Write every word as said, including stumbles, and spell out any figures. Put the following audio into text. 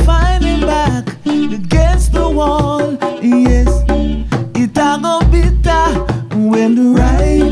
find him back against the wall. Yes, it a go bitter when the right